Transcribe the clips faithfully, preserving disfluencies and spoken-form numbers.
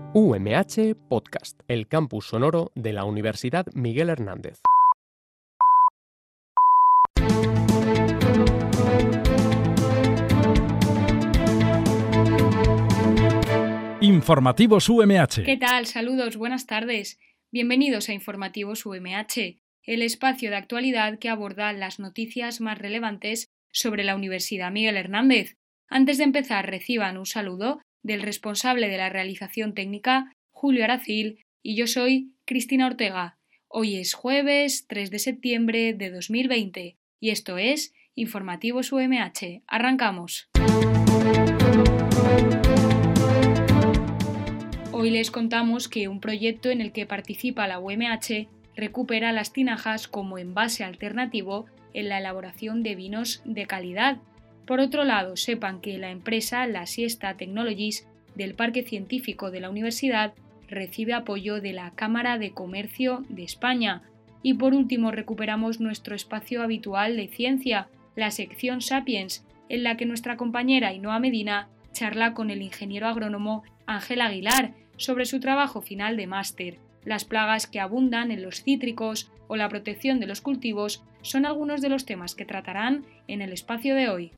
U M H Podcast, el campus sonoro de la Universidad Miguel Hernández. Informativos U M H. ¿Qué tal? Saludos, buenas tardes. Bienvenidos a Informativos U M H, el espacio de actualidad que aborda las noticias más relevantes sobre la Universidad Miguel Hernández. Antes de empezar, reciban un saludo del responsable de la realización técnica, Julio Aracil, y yo soy Cristina Ortega. Hoy es jueves tres de septiembre de dos mil veinte y esto es Informativos U M H. Arrancamos. Hoy les contamos que un proyecto en el que participa la U M H recupera las tinajas como envase alternativo en la elaboración de vinos de calidad. Por otro lado, sepan que la empresa La Siesta Technologies del Parque Científico de la Universidad recibe apoyo de la Cámara de Comercio de España. Y por último, recuperamos nuestro espacio habitual de ciencia, la sección Sapiens, en la que nuestra compañera Ainhoa Medina charla con el ingeniero agrónomo Ángel Aguilar sobre su trabajo final de máster. Las plagas que abundan en los cítricos o la protección de los cultivos son algunos de los temas que tratarán en el espacio de hoy.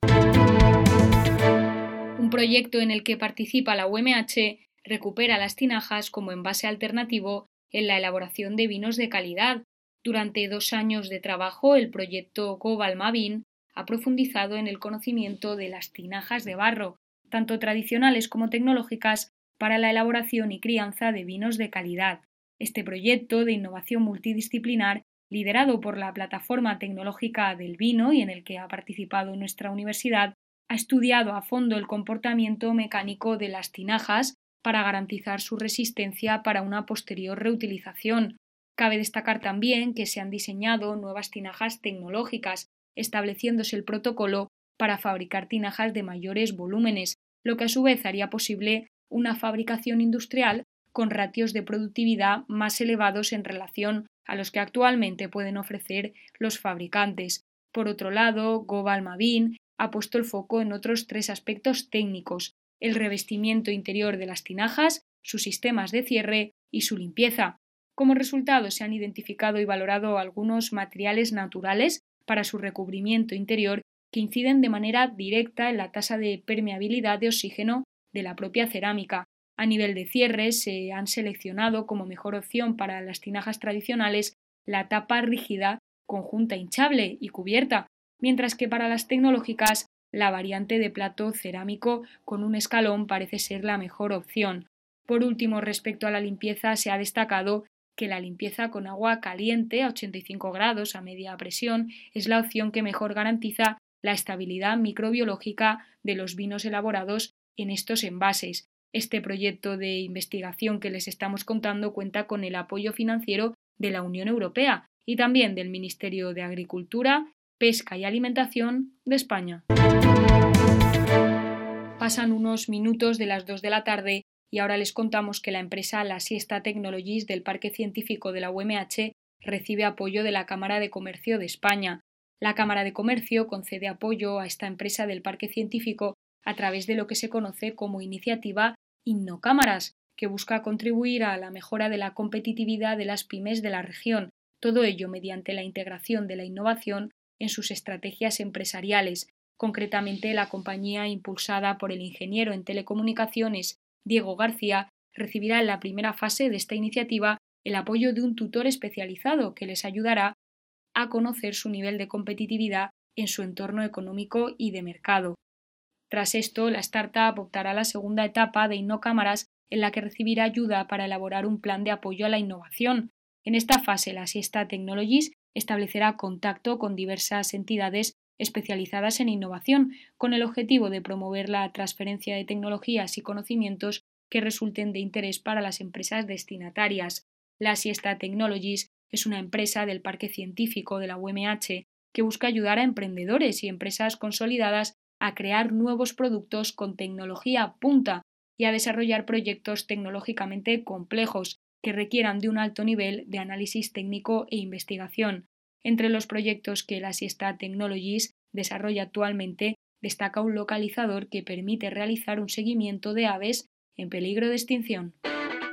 Un proyecto en el que participa la U M H recupera las tinajas como envase alternativo en la elaboración de vinos de calidad. Durante dos años de trabajo, el proyecto Gobalmavin ha profundizado en el conocimiento de las tinajas de barro, tanto tradicionales como tecnológicas, para la elaboración y crianza de vinos de calidad. Este proyecto de innovación multidisciplinar, liderado por la Plataforma Tecnológica del Vino y en el que ha participado nuestra universidad, ha estudiado a fondo el comportamiento mecánico de las tinajas para garantizar su resistencia para una posterior reutilización. Cabe destacar también que se han diseñado nuevas tinajas tecnológicas, estableciéndose el protocolo para fabricar tinajas de mayores volúmenes, lo que a su vez haría posible una fabricación industrial con ratios de productividad más elevados en relación a los que actualmente pueden ofrecer los fabricantes. Por otro lado, Gobalmavin ha puesto el foco en otros tres aspectos técnicos: el revestimiento interior de las tinajas, sus sistemas de cierre y su limpieza. Como resultado, se han identificado y valorado algunos materiales naturales para su recubrimiento interior que inciden de manera directa en la tasa de permeabilidad de oxígeno de la propia cerámica. A nivel de cierre, se han seleccionado como mejor opción para las tinajas tradicionales la tapa rígida, conjunta hinchable y cubierta, mientras que para las tecnológicas la variante de plato cerámico con un escalón parece ser la mejor opción. Por último, respecto a la limpieza, se ha destacado que la limpieza con agua caliente a ochenta y cinco grados a media presión es la opción que mejor garantiza la estabilidad microbiológica de los vinos elaborados en estos envases. Este proyecto de investigación que les estamos contando cuenta con el apoyo financiero de la Unión Europea y también del Ministerio de Agricultura, Pesca y Alimentación de España. Pasan unos minutos de las dos de la tarde y ahora les contamos que la empresa La Siesta Technologies del Parque Científico de la U M H recibe apoyo de la Cámara de Comercio de España. La Cámara de Comercio concede apoyo a esta empresa del Parque Científico a través de lo que se conoce como iniciativa Innocámaras, que busca contribuir a la mejora de la competitividad de las pymes de la región, todo ello mediante la integración de la innovación en sus estrategias empresariales. Concretamente, la compañía, impulsada por el ingeniero en telecomunicaciones Diego García, recibirá en la primera fase de esta iniciativa el apoyo de un tutor especializado que les ayudará a conocer su nivel de competitividad en su entorno económico y de mercado. Tras esto, la startup optará a la segunda etapa de Innocámaras, en la que recibirá ayuda para elaborar un plan de apoyo a la innovación. En esta fase, La Siesta Technologies establecerá contacto con diversas entidades especializadas en innovación, con el objetivo de promover la transferencia de tecnologías y conocimientos que resulten de interés para las empresas destinatarias. La Siesta Technologies es una empresa del Parque Científico de la U M H que busca ayudar a emprendedores y empresas consolidadas a crear nuevos productos con tecnología punta y a desarrollar proyectos tecnológicamente complejos que requieran de un alto nivel de análisis técnico e investigación. Entre los proyectos que La Siesta Technologies desarrolla actualmente destaca un localizador que permite realizar un seguimiento de aves en peligro de extinción.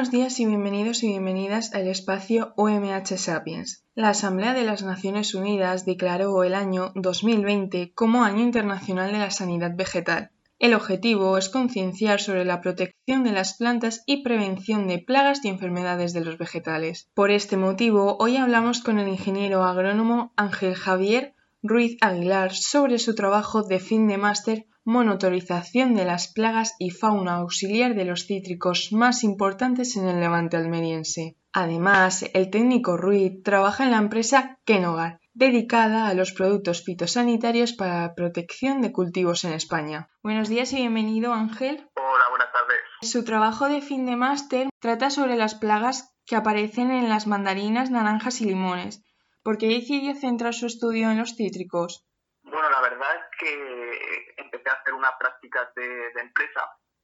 Buenos días y bienvenidos y bienvenidas al espacio O M H Sapiens. La Asamblea de las Naciones Unidas declaró el año dos mil veinte como Año Internacional de la Sanidad Vegetal. El objetivo es concienciar sobre la protección de las plantas y prevención de plagas y enfermedades de los vegetales. Por este motivo, hoy hablamos con el ingeniero agrónomo Ángel Javier Ruiz Aguilar sobre su trabajo de fin de máster Monitorización de las plagas y fauna auxiliar de los cítricos más importantes en el Levante almeriense. Además, el técnico Ruiz trabaja en la empresa Kenogar, dedicada a los productos fitosanitarios para la protección de cultivos en España. Buenos días y bienvenido, Ángel. Hola, buenas tardes. Su trabajo de fin de máster trata sobre las plagas que aparecen en las mandarinas, naranjas y limones. ¿Por qué decidió centrar su estudio en los cítricos? Bueno, la verdad es que empecé a hacer unas prácticas de, de empresa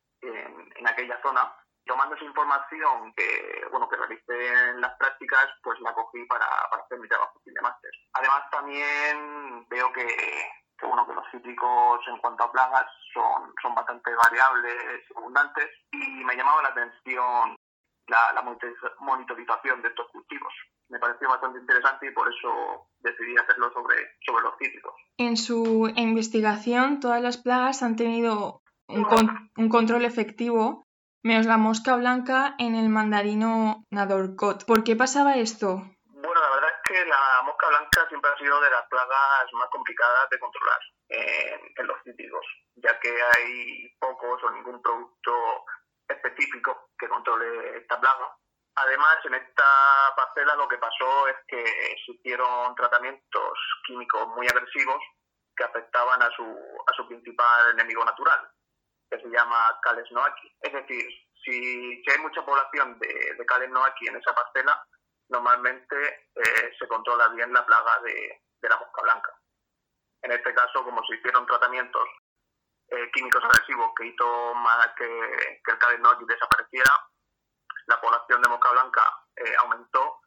en, en aquella zona. Tomando esa información que, bueno, que realicé en las prácticas, pues la cogí para, para hacer mi trabajo de máster. Además, también veo que, que, bueno, que los cítricos en cuanto a plagas son, son bastante variables y abundantes, y me llamaba la atención la, la monitorización de estos cultivos. Me pareció bastante interesante y por eso decidí hacerlo sobre, sobre los cítricos. En su investigación, todas las plagas han tenido un, con, un control efectivo, menos la mosca blanca en el mandarino Nadorcot. ¿Por qué pasaba esto? Bueno, la verdad es que la mosca blanca siempre ha sido de las plagas más complicadas de controlar en, en los cítricos, ya que hay pocos o ningún producto específico que controle esta plaga. Además, en esta parcela lo que pasó es que se hicieron tratamientos químicos muy agresivos que afectaban a su, a su principal enemigo natural, que se llama Cales noachi. Es decir, si, si hay mucha población de, de Cales noachi en esa parcela, normalmente eh, se controla bien la plaga de, de la mosca blanca. En este caso, como se hicieron tratamientos eh, químicos agresivos que hizo más que, que el Cales noachi desapareciera, la población de mosca blanca eh, aumentó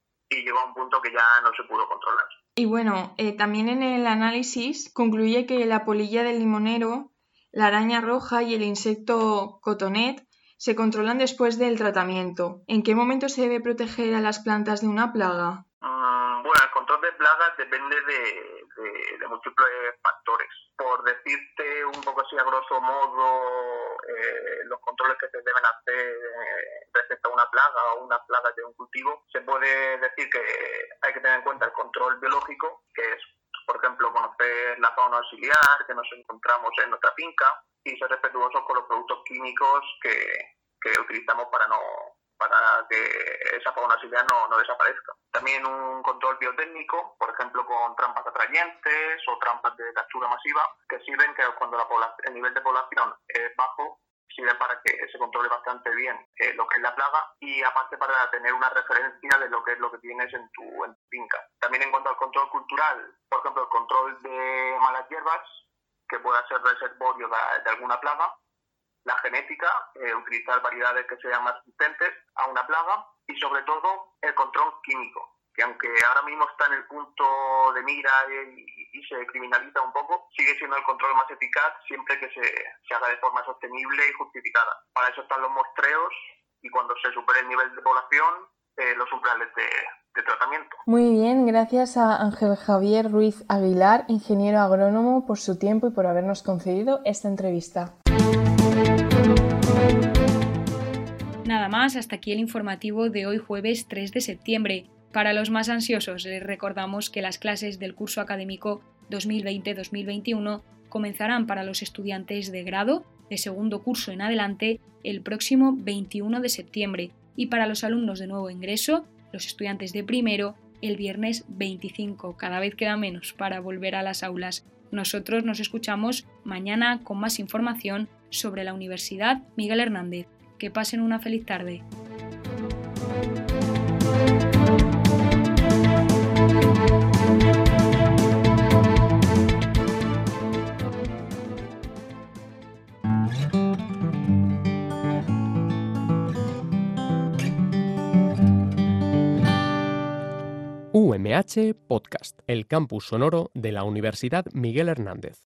y llegó a un punto que ya no se pudo controlar. Y bueno, eh, también en el análisis concluye que la polilla del limonero, la araña roja y el insecto cotonet se controlan después del tratamiento. ¿En qué momento se debe proteger a las plantas de una plaga? Mm, bueno, el control de plagas depende de, de, de múltiples factores. Por decirte un poco así a grosso modo, eh, los controles que se deben hacer eh, respecto a una plaga o unas plagas de un cultivo, se puede decir que hay que tener en cuenta el control biológico, que es, por ejemplo, conocer la fauna auxiliar que nos encontramos en nuestra finca y ser respetuosos con los productos químicos que, que utilizamos para no para que esa fauna auxiliar no, no desaparezca. También un control biotécnico, por ejemplo, con trampas atrayentes o trampas de captura masiva, que sirven que cuando la población, el nivel de población es bajo, sirven para que se controle bastante bien eh, lo que es la plaga y aparte para tener una referencia de lo que es lo que tienes en tu, en tu finca. También en cuanto al control cultural, por ejemplo, el control de malas hierbas, que pueda ser reservorio de, de alguna plaga, la genética, eh, utilizar variedades que sean más resistentes a una plaga y sobre todo el control químico, que aunque ahora mismo está en el punto de mira y, y se criminaliza un poco, sigue siendo el control más eficaz siempre que se, se haga de forma sostenible y justificada. Para eso están los muestreos y cuando se supere el nivel de población, eh, los umbrales de, de tratamiento. Muy bien, gracias a Ángel Javier Ruiz Aguilar, ingeniero agrónomo, por su tiempo y por habernos concedido esta entrevista. Nada más, hasta aquí el informativo de hoy jueves tres de septiembre. Para los más ansiosos, les recordamos que las clases del curso académico dos mil veinte dos mil veintiuno comenzarán para los estudiantes de grado de segundo curso en adelante el próximo veintiuno de septiembre y para los alumnos de nuevo ingreso, los estudiantes de primero, el viernes veinticinco. Cada vez queda menos para volver a las aulas. Nosotros nos escuchamos mañana con más información sobre la Universidad Miguel Hernández. Que pasen una feliz tarde. U M H Podcast, el campus sonoro de la Universidad Miguel Hernández.